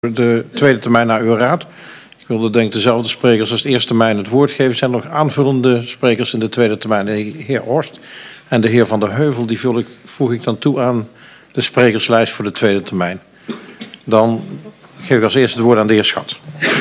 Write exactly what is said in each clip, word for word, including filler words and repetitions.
De tweede termijn naar uw raad. Ik wilde denk ik dezelfde sprekers als de eerste termijn het woord geven. Zijn er nog aanvullende sprekers in de tweede termijn? De heer Horst en de heer Van der Heuvel. Die vul ik, voeg ik dan toe aan de sprekerslijst voor de tweede termijn. Dan geef ik als eerste het woord aan de heer Schat.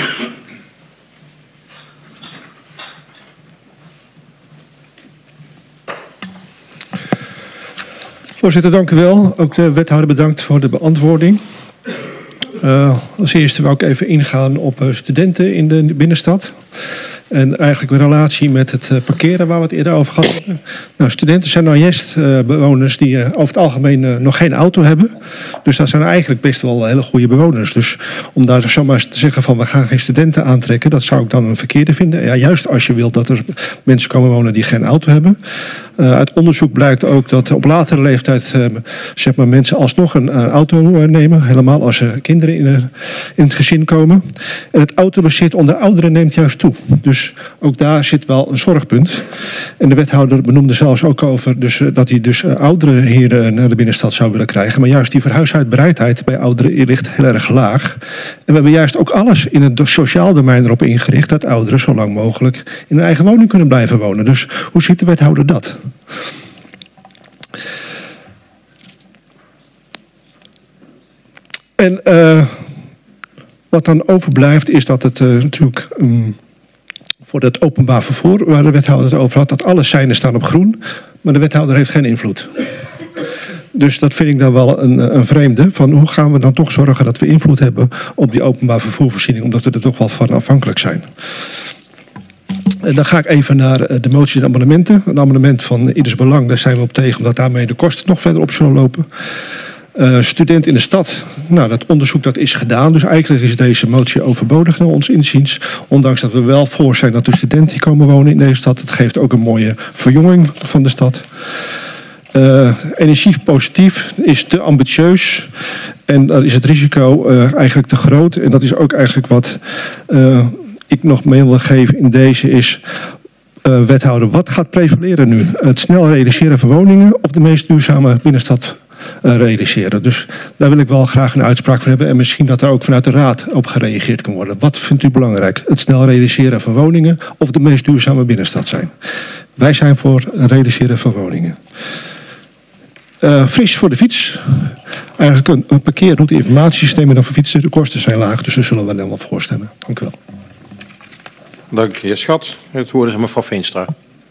Voorzitter, dank u wel. Ook de wethouder bedankt voor de beantwoording. Uh, als eerste wil ik even ingaan op uh, studenten in de binnenstad. En eigenlijk een relatie met het uh, parkeren waar we het eerder over gehad hebben. Nou, studenten zijn nou juist uh, bewoners die uh, over het algemeen uh, nog geen auto hebben. Dus dat zijn eigenlijk best wel hele goede bewoners. Dus om daar zomaar te zeggen van we gaan geen studenten aantrekken, dat zou ik dan een verkeerde vinden. Ja, juist als je wilt dat er mensen komen wonen die geen auto hebben. Uh, uit onderzoek blijkt ook dat op latere leeftijd uh, zeg maar mensen alsnog een uh, auto uh, nemen. Helemaal als er kinderen in, uh, in het gezin komen. En het autobezit onder ouderen neemt juist toe. Dus ook daar zit wel een zorgpunt. En de wethouder benoemde zelfs ook over dus, uh, dat hij dus uh, ouderen hier uh, naar de binnenstad zou willen krijgen. Maar juist die verhuisuitbereidheid bij ouderen ligt heel erg laag. En we hebben juist ook alles in het sociaal domein erop ingericht dat ouderen zo lang mogelijk in hun eigen woning kunnen blijven wonen. Dus hoe ziet de wethouder dat? En uh, wat dan overblijft is dat het uh, natuurlijk um, voor het openbaar vervoer, waar de wethouder het over had, dat alle seinen staan op groen, maar de wethouder heeft geen invloed. Dus dat vind ik dan wel een, een vreemde. Van hoe gaan we dan toch zorgen dat we invloed hebben op die openbaar vervoervoorziening, omdat we er toch wel van afhankelijk zijn. En dan ga ik even naar de moties en amendementen. Een amendement van ieders belang, daar zijn we op tegen, omdat daarmee de kosten nog verder op zullen lopen. Uh, student in de stad, nou dat onderzoek dat is gedaan, dus eigenlijk is deze motie overbodig naar ons inziens. Ondanks dat we wel voor zijn dat de studenten die komen wonen in deze stad, het geeft ook een mooie verjonging van de stad. Uh, energiepositief is te ambitieus en dan is het risico uh, eigenlijk te groot. En dat is ook eigenlijk wat uh, ik nog mee wil geven in deze is, uh, wethouder, wat gaat prevaleren nu? Het snel realiseren van woningen of de meest duurzame binnenstad uh, realiseren? Dus daar wil ik wel graag een uitspraak van hebben en misschien dat er ook vanuit de raad op gereageerd kan worden. Wat vindt u belangrijk? Het snel realiseren van woningen of de meest duurzame binnenstad zijn? Wij zijn voor het realiseren van woningen. Uh, fris voor de fiets. Eigenlijk een, een parkeerroute informatiesysteem en dan voor fietsen. De kosten zijn laag, dus daar zullen we dan wel voor stemmen. Dank u wel. Dank heer Schat. Het woord is aan mevrouw Veenstra.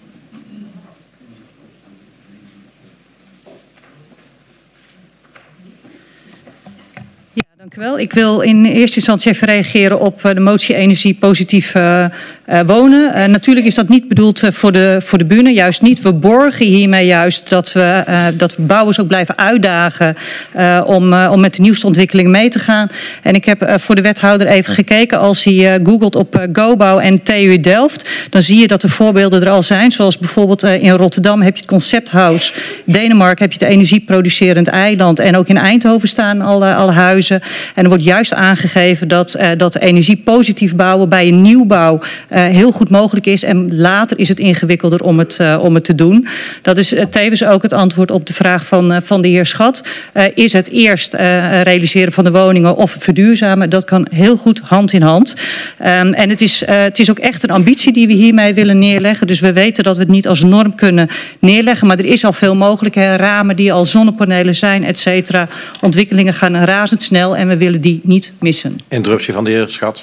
Ja, dank u wel. Ik wil in eerste instantie even reageren op de motie energie positief uh, uh, wonen. Uh, natuurlijk is dat niet bedoeld uh, voor de, voor de bühne, juist niet. We borgen hiermee juist dat we, uh, dat we bouwers ook blijven uitdagen uh, om, uh, om met de nieuwste ontwikkelingen mee te gaan. En ik heb uh, voor de wethouder even gekeken. Als hij uh, googelt op uh, GoBouw en T U Delft, dan zie je dat de voorbeelden er al zijn. Zoals bijvoorbeeld uh, in Rotterdam heb je het Concepthuis. In Denemarken heb je het energieproducerend eiland. En ook in Eindhoven staan al, uh, al huizen. En er wordt juist aangegeven dat, uh, dat energiepositief bouwen bij een nieuwbouw uh, heel goed mogelijk is. En later is het ingewikkelder om het, uh, om het te doen. Dat is uh, tevens ook het antwoord op de vraag van, uh, van de heer Schat. Uh, is het eerst uh, realiseren van de woningen of verduurzamen? Dat kan heel goed hand in hand. Um, en het is, uh, het is ook echt een ambitie die we hiermee willen neerleggen. Dus we weten dat we het niet als norm kunnen neerleggen. Maar er is al veel mogelijk. Hè, ramen die al zonnepanelen zijn, et cetera. Ontwikkelingen gaan razendsnel en we willen die niet missen. Interruptie van de heer Schat.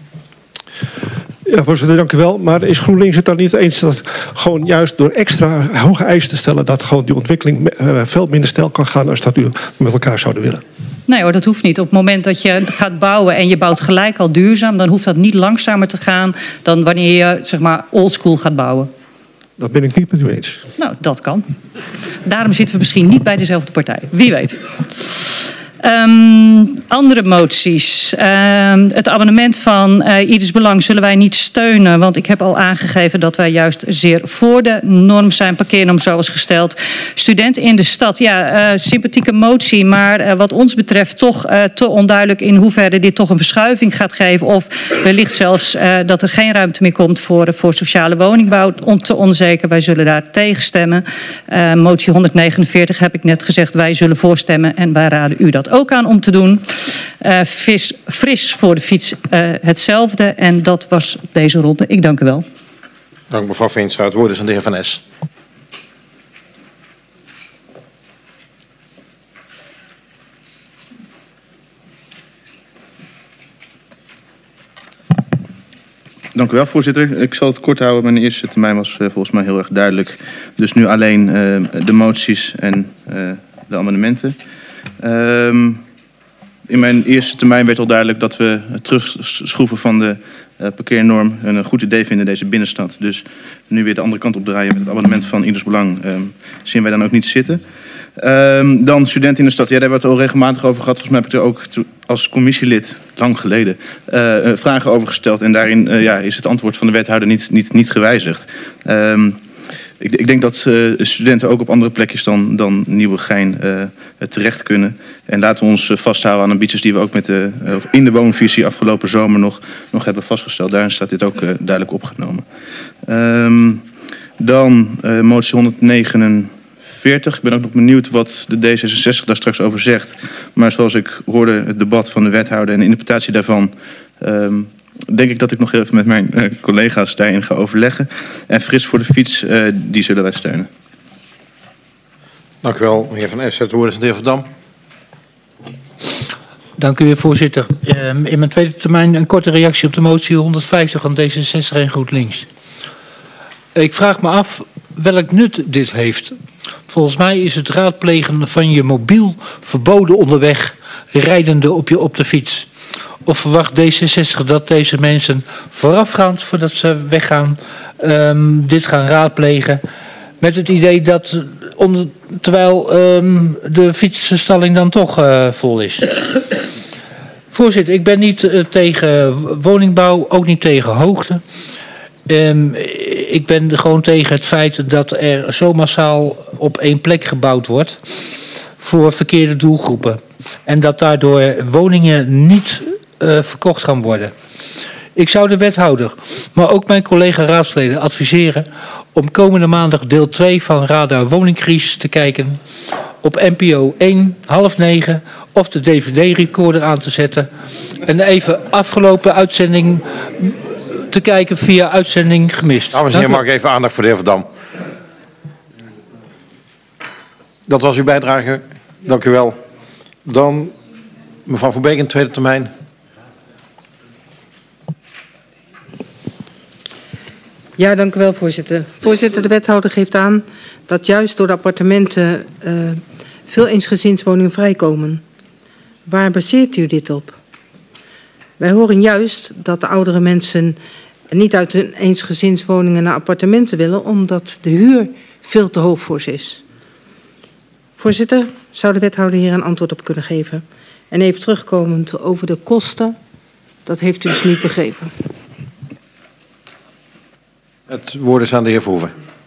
Ja, voorzitter, dank u wel. Maar is GroenLinks het dan niet eens dat gewoon juist door extra hoge eisen te stellen dat gewoon die ontwikkeling uh, veel minder snel kan gaan als dat u met elkaar zouden willen? Nee hoor, dat hoeft niet. Op het moment dat je gaat bouwen en je bouwt gelijk al duurzaam, dan hoeft dat niet langzamer te gaan dan wanneer je zeg maar oldschool gaat bouwen. Dat ben ik niet met u eens. Nou, dat kan. Daarom zitten we misschien niet bij dezelfde partij. Wie weet. Um, andere moties. Um, het amendement van uh, ieders belang zullen wij niet steunen. Want ik heb al aangegeven dat wij juist zeer voor de norm zijn. Parkeernorm zoals gesteld. Studenten in de stad. Ja, uh, sympathieke motie. Maar uh, wat ons betreft toch uh, te onduidelijk in hoeverre dit toch een verschuiving gaat geven. Of wellicht zelfs uh, dat er geen ruimte meer komt voor, uh, voor sociale woningbouw. On, te onzeker. Wij zullen daar tegen stemmen. Uh, motie honderdnegenenveertig heb ik net gezegd. Wij zullen voorstemmen en wij raden u dat ook aan om te doen. Uh, vis, fris voor de fiets uh, hetzelfde. En dat was deze ronde. Ik dank u wel. Dank mevrouw Veenstra. Het woord is aan de heer Van Es. Dank u wel, voorzitter. Ik zal het kort houden. Mijn eerste termijn was uh, volgens mij heel erg duidelijk. Dus nu alleen uh, de moties en uh, de amendementen. Um, in mijn eerste termijn werd al duidelijk dat we het terugschroeven van de uh, parkeernorm een goed idee vinden in deze binnenstad. Dus nu weer de andere kant op draaien met het amendement van Ieders Belang um, zien wij dan ook niet zitten. Um, dan studenten in de stad. Ja, daar hebben we het al regelmatig over gehad. Volgens mij heb ik er ook als commissielid, lang geleden, uh, vragen over gesteld. En daarin uh, ja, is het antwoord van de wethouder niet, niet, niet gewijzigd. Um, ik, ik denk dat uh, studenten ook op andere plekjes dan, dan Nieuwegein uh, terecht kunnen. En laten we ons uh, vasthouden aan ambities die we ook met de, uh, in de woonvisie afgelopen zomer nog, nog hebben vastgesteld. Daarin staat dit ook uh, duidelijk opgenomen. Um, dan uh, motie honderdnegenenveertig. Ik ben ook nog benieuwd wat de D zesenzestig daar straks over zegt. Maar zoals ik hoorde het debat van de wethouder en de interpretatie daarvan, Um, denk ik dat ik nog even met mijn uh, collega's daarin ga overleggen. En fris voor de fiets, uh, die zullen wij steunen. Dank u wel, meneer Van Es. Het woord is aan de heer Van Dam. Dank u, voorzitter. Uh, in mijn tweede termijn een korte reactie op de motie honderdvijftig van D zesenzestig en GroenLinks. Ik vraag me af welk nut dit heeft. Volgens mij is het raadplegen van je mobiel verboden onderweg, rijdende op, je, op de fiets. Of verwacht D zesenzestig dat deze mensen voorafgaand, voordat ze weggaan, um, dit gaan raadplegen? Met het idee dat, onder, terwijl um, de fietsenstalling dan toch uh, vol is. Voorzitter, ik ben niet uh, tegen woningbouw, ook niet tegen hoogte. Um, ik ben gewoon tegen het feit dat er zo massaal op één plek gebouwd wordt voor verkeerde doelgroepen. En dat daardoor woningen niet uh, verkocht gaan worden. Ik zou de wethouder, maar ook mijn collega raadsleden adviseren om komende maandag deel twee van Radar Woningcrisis te kijken. Op N P O één, half negen of de D V D-recorder aan te zetten. En even afgelopen uitzending te kijken via uitzending gemist. Dames en heren, mag ik even aandacht voor de heer Van Dam. Dat was uw bijdrage. Dank u wel. Dan mevrouw Van Beek in tweede termijn. Ja, dank u wel, voorzitter. Voorzitter, de wethouder geeft aan dat juist door de appartementen uh, veel eensgezinswoningen vrijkomen. Waar baseert u dit op? Wij horen juist dat de oudere mensen niet uit hun eensgezinswoningen naar appartementen willen, omdat de huur veel te hoog voor ze is. Voorzitter, zou de wethouder hier een antwoord op kunnen geven? En even terugkomend over de kosten, dat heeft u dus niet begrepen. Het woord is aan de heer Verhoeven.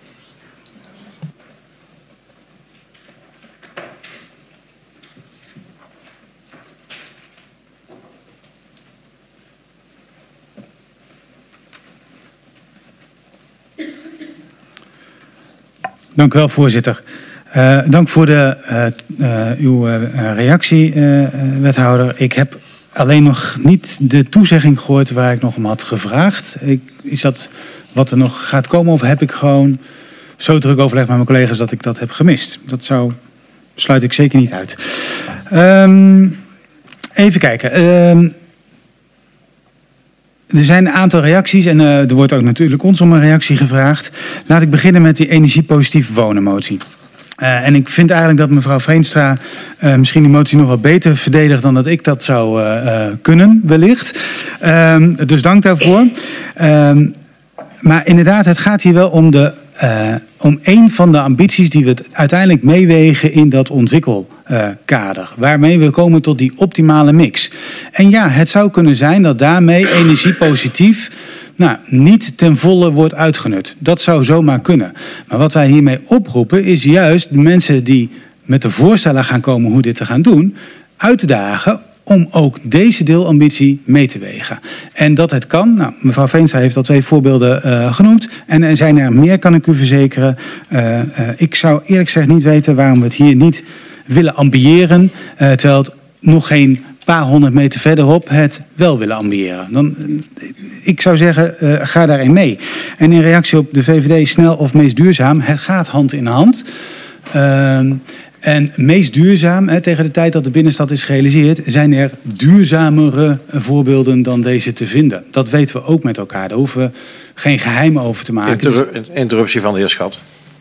Dank u wel, voorzitter. Uh, dank voor de, uh, uh, uw uh, reactie, uh, wethouder. Ik heb alleen nog niet de toezegging gehoord waar ik nog om had gevraagd. Ik, is dat wat er nog gaat komen of heb ik gewoon zo druk overlegd met mijn collega's dat ik dat heb gemist? Dat zou, sluit ik zeker niet uit. Um, even kijken. Um, Er zijn een aantal reacties en uh, er wordt ook natuurlijk ons om een reactie gevraagd. Laat ik beginnen met die energiepositief wonen motie. Uh, en ik vind eigenlijk dat mevrouw Veenstra uh, misschien die motie nog wat beter verdedigt dan dat ik dat zou uh, uh, kunnen, wellicht. Uh, dus dank daarvoor. Uh, maar inderdaad, het gaat hier wel om, de, uh, om een van de ambities die we uiteindelijk meewegen in dat ontwikkelkader. Uh, waarmee we komen tot die optimale mix. En ja, het zou kunnen zijn dat daarmee energiepositief nou, niet ten volle wordt uitgenut. Dat zou zomaar kunnen. Maar wat wij hiermee oproepen is juist de mensen die met de voorstellen gaan komen hoe dit te gaan doen, uit te dagen om ook deze deelambitie mee te wegen. En dat het kan, nou, mevrouw Veenstra heeft al twee voorbeelden uh, genoemd. En er zijn er meer, kan ik u verzekeren. Uh, uh, ik zou eerlijk gezegd niet weten waarom we het hier niet willen ambiëren, uh, terwijl het nog geen paar honderd meter verderop het wel willen ambiëren. Dan, ik zou zeggen, uh, ga daarin mee. En in reactie op de V V D snel of meest duurzaam, het gaat hand in hand. Uh, en meest duurzaam, hè, tegen de tijd dat de binnenstad is gerealiseerd, zijn er duurzamere voorbeelden dan deze te vinden. Dat weten we ook met elkaar. Daar hoeven we geen geheim over te maken. Inter interruptie van de heer Schat.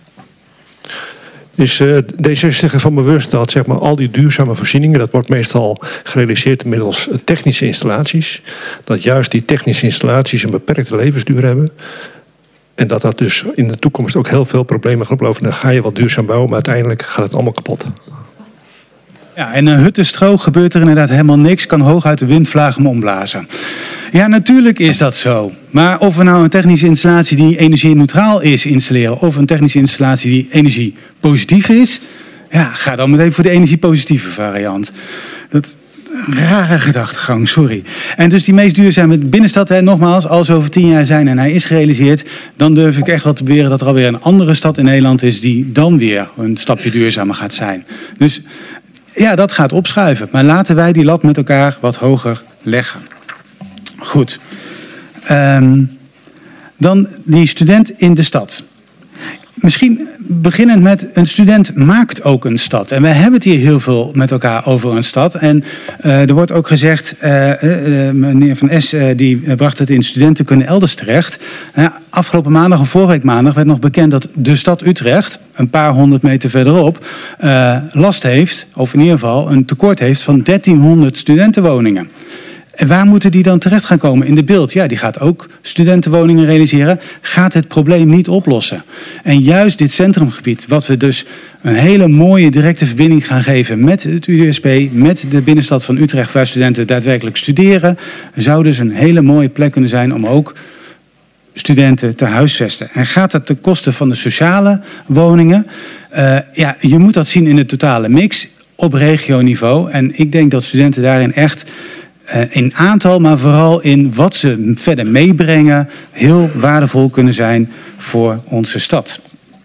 Is uh, D zesenzestig ervan bewust dat zeg maar, al die duurzame voorzieningen, dat wordt meestal gerealiseerd middels technische installaties. Dat juist die technische installaties een beperkte levensduur hebben. En dat dat dus in de toekomst ook heel veel problemen gaat opleveren. Dan ga je wel duurzaam bouwen, maar uiteindelijk gaat het allemaal kapot. Ja, en een huttenstrook gebeurt er inderdaad helemaal niks. Kan hooguit de windvlaag hem omblazen. Ja, natuurlijk is dat zo. Maar of we nou een technische installatie die energie-neutraal is installeren, of een technische installatie die energie-positief is, ja, ga dan meteen voor de energie-positieve variant. Dat rare gedachtegang, sorry. En dus die meest duurzame binnenstad, hè, nogmaals, als we over tien jaar zijn en hij is gerealiseerd, dan durf ik echt wel te beweren dat er alweer een andere stad in Nederland is die dan weer een stapje duurzamer gaat zijn. Dus ja, dat gaat opschuiven. Maar laten wij die lat met elkaar wat hoger leggen. Goed. Um, dan die student in de stad. Misschien beginnend met een student maakt ook een stad. En wij hebben het hier heel veel met elkaar over een stad. En uh, er wordt ook gezegd, uh, uh, meneer Van Es uh, die bracht het in studenten kunnen elders terecht. Uh, afgelopen maandag of vorige week maandag werd nog bekend dat de stad Utrecht, een paar honderd meter verderop, uh, last heeft, of in ieder geval een tekort heeft van dertienhonderd studentenwoningen. En waar moeten die dan terecht gaan komen in de beeld? Ja, die gaat ook studentenwoningen realiseren, gaat het probleem niet oplossen. En juist dit centrumgebied, wat we dus een hele mooie directe verbinding gaan geven met het U D S P, met de binnenstad van Utrecht, waar studenten daadwerkelijk studeren, zou dus een hele mooie plek kunnen zijn om ook studenten te huisvesten. En gaat dat ten koste van de sociale woningen? Uh, ja, je moet dat zien in de totale mix op regioniveau. En ik denk dat studenten daarin echt Uh, in aantal, maar vooral in wat ze verder meebrengen, heel waardevol kunnen zijn voor onze stad.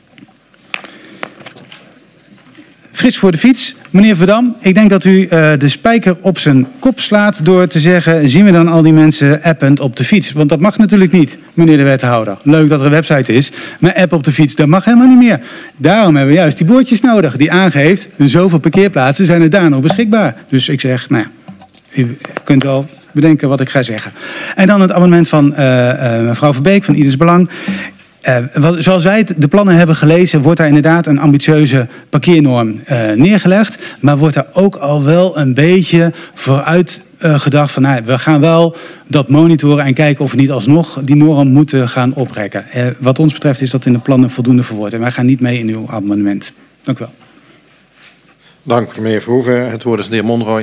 Fris voor de fiets. Meneer Verdam, ik denk dat u uh, de spijker op zijn kop slaat door te zeggen, zien we dan al die mensen append op de fiets? Want dat mag natuurlijk niet, meneer de wethouder. Leuk dat er een website is, maar app op de fiets, dat mag helemaal niet meer. Daarom hebben we juist die bordjes nodig, die aangeeft, zoveel parkeerplaatsen zijn er daar nog beschikbaar. Dus ik zeg, nou ja, u kunt wel bedenken wat ik ga zeggen. En dan het amendement van uh, uh, mevrouw Verbeek van Ieders Belang. Uh, wat, zoals wij het, de plannen hebben gelezen, wordt daar inderdaad een ambitieuze parkeernorm uh, neergelegd. Maar wordt daar ook al wel een beetje vooruit uh, gedacht van, nou, we gaan wel dat monitoren en kijken of we niet alsnog die norm moeten gaan oprekken. Uh, wat ons betreft is dat in de plannen voldoende verwoord. En wij gaan niet mee in uw amendement. Dank u wel. Dank meneer Verhoeven. Het woord is de heer Monroy.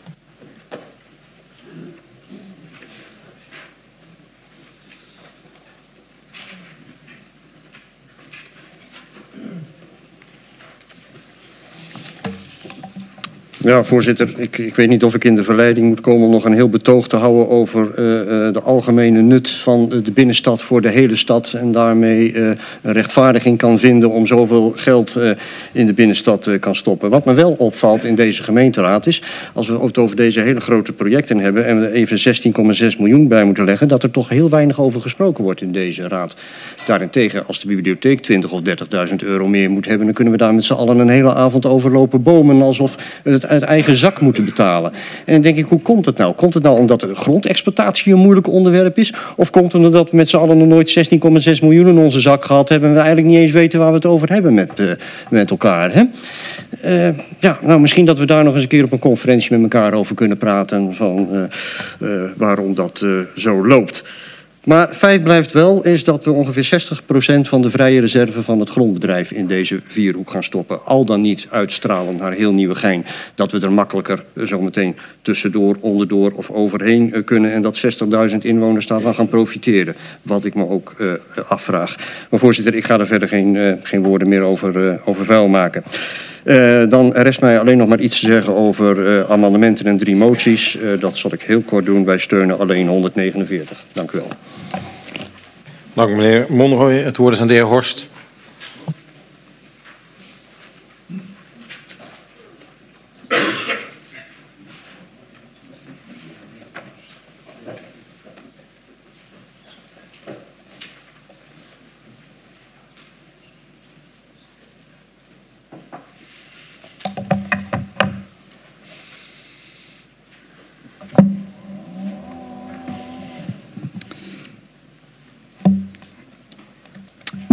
Ja, voorzitter, ik, ik weet niet of ik in de verleiding moet komen om nog een heel betoog te houden over uh, uh, de algemene nut van uh, de binnenstad voor de hele stad. En daarmee uh, een rechtvaardiging kan vinden om zoveel geld uh, in de binnenstad uh, kan stoppen. Wat me wel opvalt in deze gemeenteraad is, als we het over deze hele grote projecten hebben en we er even zestien komma zes miljoen bij moeten leggen, dat er toch heel weinig over gesproken wordt in deze raad. Daarentegen, als de bibliotheek twintig of dertigduizend euro meer moet hebben, dan kunnen we daar met z'n allen een hele avond over lopen bomen alsof het uit eigen zak moeten betalen. En dan denk ik, hoe komt het nou? Komt het nou omdat de grondexploitatie een moeilijk onderwerp is? Of komt het omdat we met z'n allen nog nooit zestien komma zes miljoen in onze zak gehad hebben en we eigenlijk niet eens weten waar we het over hebben met, uh, met elkaar? Hè? Uh, ja, nou misschien dat we daar nog eens een keer op een conferentie met elkaar over kunnen praten van uh, uh, waarom dat uh, zo loopt. Maar feit blijft wel is dat we ongeveer zestig procent van de vrije reserve van het grondbedrijf in deze vierhoek gaan stoppen. Al dan niet uitstralen naar heel Nieuwegein. Dat we er makkelijker zometeen tussendoor, onderdoor of overheen kunnen. En dat zestigduizend inwoners daarvan gaan profiteren. Wat ik me ook uh, afvraag. Maar voorzitter, ik ga er verder geen, uh, geen woorden meer over, uh, over vuil maken. Uh, dan rest mij alleen nog maar iets te zeggen over uh, amendementen en drie moties. Uh, dat zal ik heel kort doen. Wij steunen alleen honderdnegenenveertig. Dank u wel. Dank meneer Monroy. Het woord is aan de heer Horst.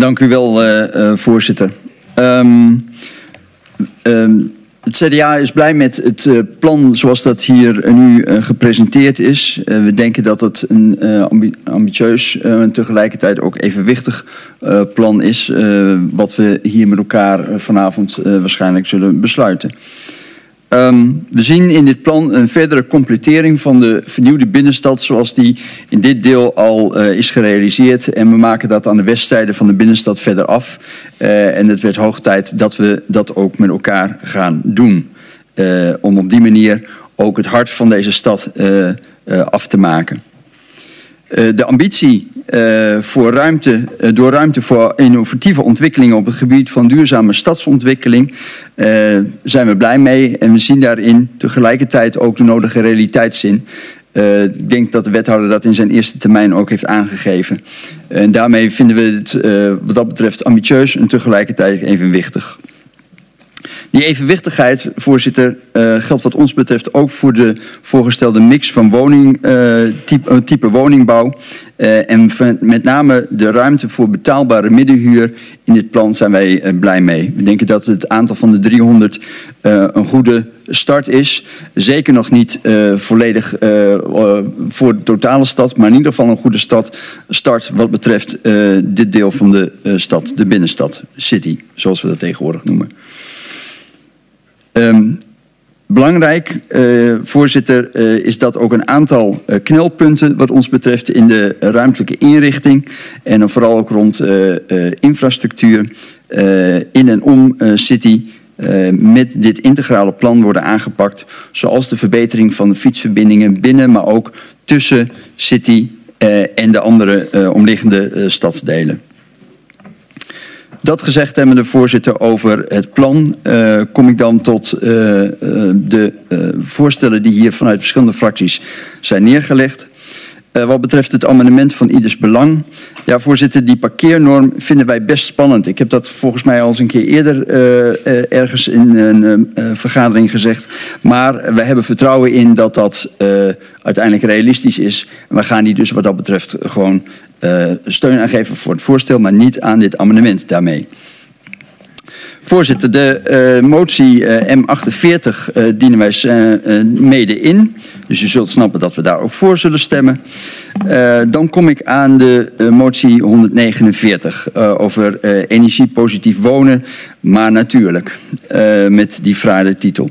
Dank u wel, uh, uh, voorzitter. Um, um, het C D A is blij met het uh, plan zoals dat hier uh, nu uh, gepresenteerd is. Uh, we denken dat het een uh, ambi ambitieus uh, en tegelijkertijd ook evenwichtig uh, plan is. Uh, wat we hier met elkaar uh, vanavond uh, waarschijnlijk zullen besluiten. Um, we zien in dit plan een verdere completering van de vernieuwde binnenstad zoals die in dit deel al uh, is gerealiseerd. En we maken dat aan de westzijde van de binnenstad verder af. Uh, en het werd hoog tijd dat we dat ook met elkaar gaan doen. Uh, om op die manier ook het hart van deze stad uh, uh, af te maken. Uh, de ambitie uh, voor ruimte, uh, door ruimte voor innovatieve ontwikkelingen op het gebied van duurzame stadsontwikkeling uh, zijn we blij mee. En we zien daarin tegelijkertijd ook de nodige realiteitszin. Uh, ik denk dat de wethouder dat in zijn eerste termijn ook heeft aangegeven. En daarmee vinden we het uh, wat dat betreft ambitieus en tegelijkertijd evenwichtig. Die evenwichtigheid, voorzitter, uh, geldt wat ons betreft ook voor de voorgestelde mix van woning, uh, type, uh, type woningbouw. Uh, en met name de ruimte voor betaalbare middenhuur in dit plan zijn wij uh, blij mee. We denken dat het aantal van de driehonderd uh, een goede start is. Zeker nog niet uh, volledig uh, uh, voor de totale stad, maar in ieder geval een goede stad, start wat betreft uh, dit deel van de uh, stad, de binnenstad, city, zoals we dat tegenwoordig noemen. Um, belangrijk, uh, voorzitter, uh, is dat ook een aantal uh, knelpunten wat ons betreft in de ruimtelijke inrichting en dan vooral ook rond uh, uh, infrastructuur uh, in en om uh, city uh, met dit integrale plan worden aangepakt, zoals de verbetering van de fietsverbindingen binnen, maar ook tussen city uh, en de andere uh, omliggende uh, stadsdelen. Dat gezegd hebbende, voorzitter, over het plan, uh, kom ik dan tot uh, uh, de uh, voorstellen die hier vanuit verschillende fracties zijn neergelegd. Uh, wat betreft het amendement van ieders belang. Ja, voorzitter, die parkeernorm vinden wij best spannend. Ik heb dat volgens mij al eens een keer eerder uh, uh, ergens in een uh, vergadering gezegd. Maar we hebben vertrouwen in dat dat uh, uiteindelijk realistisch is. En we gaan die dus wat dat betreft gewoon uh, steun aangeven voor het voorstel, maar niet aan dit amendement daarmee. Voorzitter, de uh, motie uh, M achtenveertig uh, dienen wij uh, uh, mede in. Dus u zult snappen dat we daar ook voor zullen stemmen. Uh, dan kom ik aan de uh, motie honderdnegenenveertig uh, over uh, energiepositief wonen, maar natuurlijk, uh, met die fraaie titel.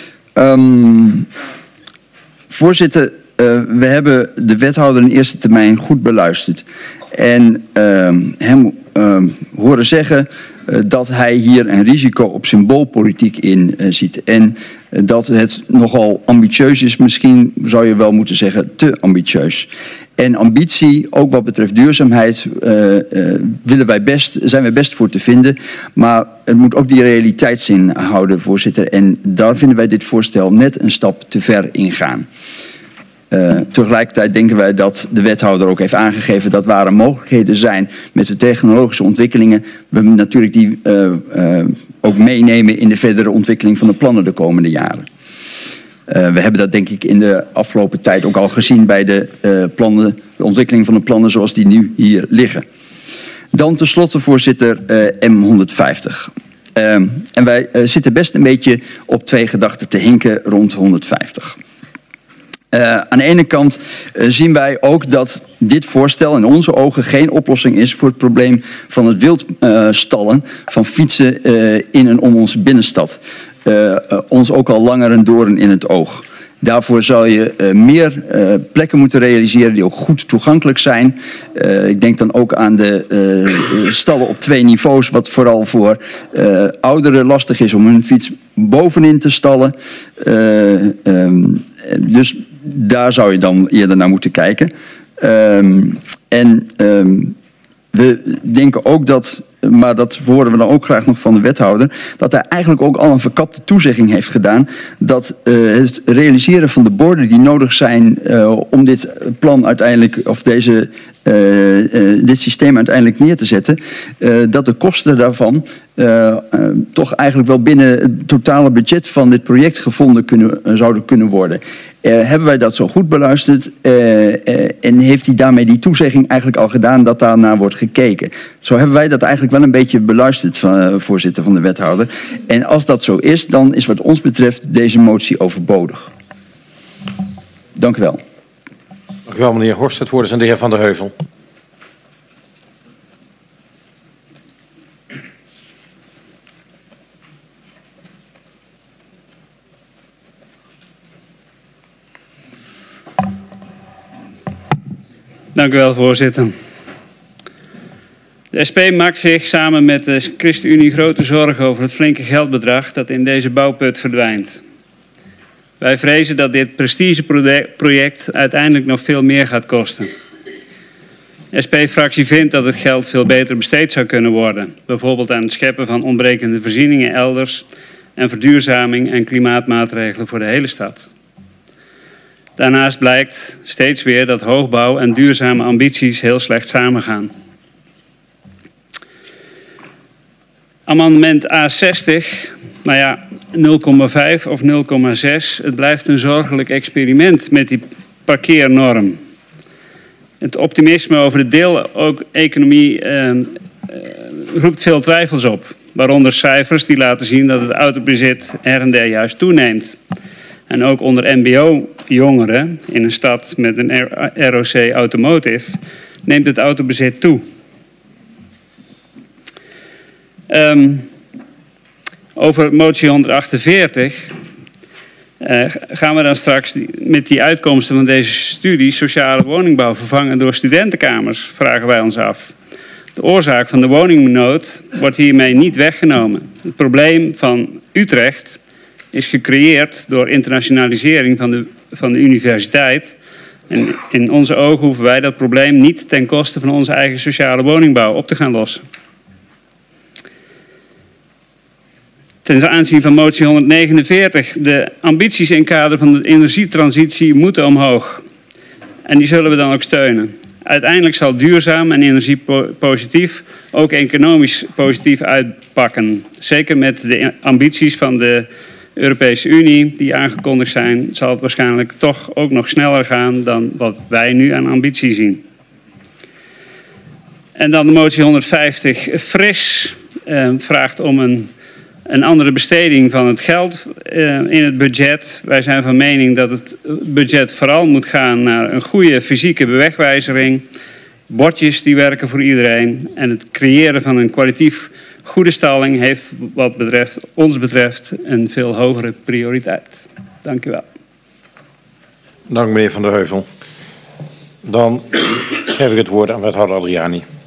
Um, voorzitter, uh, we hebben de wethouder in eerste termijn goed beluisterd. En uh, hem uh, horen zeggen uh, dat hij hier een risico op symboolpolitiek in uh, ziet. En uh, dat het nogal ambitieus is, misschien zou je wel moeten zeggen te ambitieus. En ambitie, ook wat betreft duurzaamheid, uh, uh, willen wij best, zijn wij best voor te vinden. Maar het moet ook die realiteitszin houden, voorzitter. En daar vinden wij dit voorstel net een stap te ver in gaan. Uh, tegelijkertijd denken wij dat de wethouder ook heeft aangegeven dat waar er mogelijkheden zijn met de technologische ontwikkelingen, we natuurlijk die uh, uh, ook meenemen in de verdere ontwikkeling van de plannen de komende jaren. Uh, we hebben dat denk ik in de afgelopen tijd ook al gezien bij de, uh, plannen, de ontwikkeling van de plannen zoals die nu hier liggen. Dan tenslotte, voorzitter, uh, M honderdvijftig. Uh, en wij uh, zitten best een beetje op twee gedachten te hinken rond honderdvijftig. Uh, aan de ene kant uh, zien wij ook dat dit voorstel in onze ogen geen oplossing is voor het probleem van het wildstallen uh, van fietsen uh, in en om onze binnenstad. Uh, uh, ons ook al langer een doorn in het oog. Daarvoor zal je uh, meer uh, plekken moeten realiseren die ook goed toegankelijk zijn. Uh, ik denk dan ook aan de uh, stallen op twee niveaus, wat vooral voor uh, ouderen lastig is om hun fiets bovenin te stallen. Uh, um, dus daar zou je dan eerder naar moeten kijken. Um, en um, we denken ook dat, maar dat horen we dan ook graag nog van de wethouder, dat hij eigenlijk ook al een verkapte toezegging heeft gedaan dat uh, het realiseren van de borden die nodig zijn uh, om dit plan uiteindelijk, of deze, uh, uh, dit systeem uiteindelijk neer te zetten, uh, dat de kosten daarvan uh, uh, toch eigenlijk wel binnen het totale budget van dit project gevonden kunnen, uh, zouden kunnen worden. Uh, hebben wij dat zo goed beluisterd uh, uh, en heeft hij daarmee die toezegging eigenlijk al gedaan dat daarnaar wordt gekeken? Zo hebben wij dat eigenlijk wel een beetje beluisterd, van, uh, voorzitter van de wethouder. En als dat zo is, dan is wat ons betreft deze motie overbodig. Dank u wel. Dank u wel, meneer Horst. Het woord is aan de heer Van der Heuvel. Dank u wel, voorzitter. De S P maakt zich samen met de ChristenUnie grote zorgen over het flinke geldbedrag dat in deze bouwput verdwijnt. Wij vrezen dat dit prestigeproject uiteindelijk nog veel meer gaat kosten. De S P-fractie vindt dat het geld veel beter besteed zou kunnen worden. Bijvoorbeeld aan het scheppen van ontbrekende voorzieningen elders en verduurzaming en klimaatmaatregelen voor de hele stad. Daarnaast blijkt steeds weer dat hoogbouw en duurzame ambities heel slecht samengaan. Amendement A zestig, nou ja, nul komma vijf of nul komma zes. Het blijft een zorgelijk experiment met die parkeernorm. Het optimisme over de deeleconomie eh, eh, roept veel twijfels op. Waaronder cijfers die laten zien dat het autobezit her en der juist toeneemt. En ook onder M B O-jongeren in een stad met een R O C Automotive neemt het autobezit toe. Um, over motie honderdachtenveertig uh, gaan we dan straks die, met die uitkomsten van deze studie sociale woningbouw vervangen door studentenkamers, vragen wij ons af. De oorzaak van de woningnood wordt hiermee niet weggenomen. Het probleem van Utrecht is gecreëerd door internationalisering van de, van de universiteit. En in onze ogen hoeven wij dat probleem niet ten koste van onze eigen sociale woningbouw op te gaan lossen. Ten aanzien van motie honderdnegenenveertig, de ambities in kader van de energietransitie moeten omhoog. En die zullen we dan ook steunen. Uiteindelijk zal duurzaam en energiepositief ook economisch positief uitpakken. Zeker met de ambities van de Europese Unie die aangekondigd zijn, zal het waarschijnlijk toch ook nog sneller gaan dan wat wij nu aan ambitie zien. En dan de motie honderdvijftig, fris, eh, vraagt om een, een andere besteding van het geld eh, in het budget. Wij zijn van mening dat het budget vooral moet gaan naar een goede fysieke bewegwijzering, bordjes die werken voor iedereen en het creëren van een kwalitatief goede stalling heeft wat betreft, ons betreft een veel hogere prioriteit. Dank u wel. Dank meneer Van der Heuvel. Dan geef ik het woord aan wethouder Adriani.